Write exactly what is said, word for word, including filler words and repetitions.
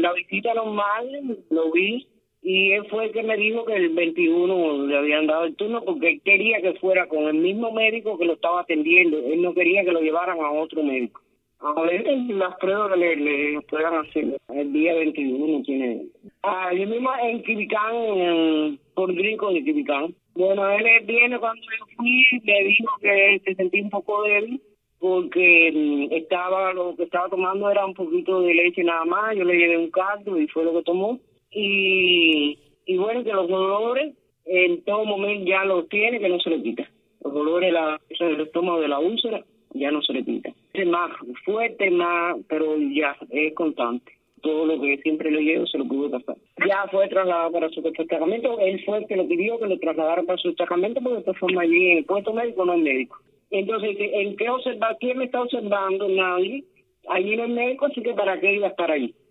la visita normal lo vi y él fue el que me dijo que el veintiuno le habían dado el turno porque él quería que fuera con el mismo médico que lo estaba atendiendo. Él no quería que lo llevaran a otro médico. A ver las pruebas que le, le puedan hacer. El día veintiuno tiene... Ah, yo mismo en Quibicán, en, por Gringo de Quibicán. Bueno, él viene cuando yo fui, le dijo que se sentía un poco débil porque mm, estaba lo que estaba tomando era un poquito de leche nada más. Yo le llevé un caldo y fue lo que tomó. Y, y bueno, que los dolores en todo momento ya los tiene, que no se le quita. Los dolores la, del estómago de la úlcera ya no se le quita. Es más fuerte, más, pero ya es constante. Todo lo que siempre le llevo se lo pudo pasar. Ya fue trasladado para su destacamento. Él fue el que lo pidió que lo trasladara para su destacamento porque de esta forma allí en el puesto médico no hay médico. Entonces, ¿en qué observar? ¿Quién me está observando? Nadie. Allí no hay médico, así que ¿para qué iba a estar ahí?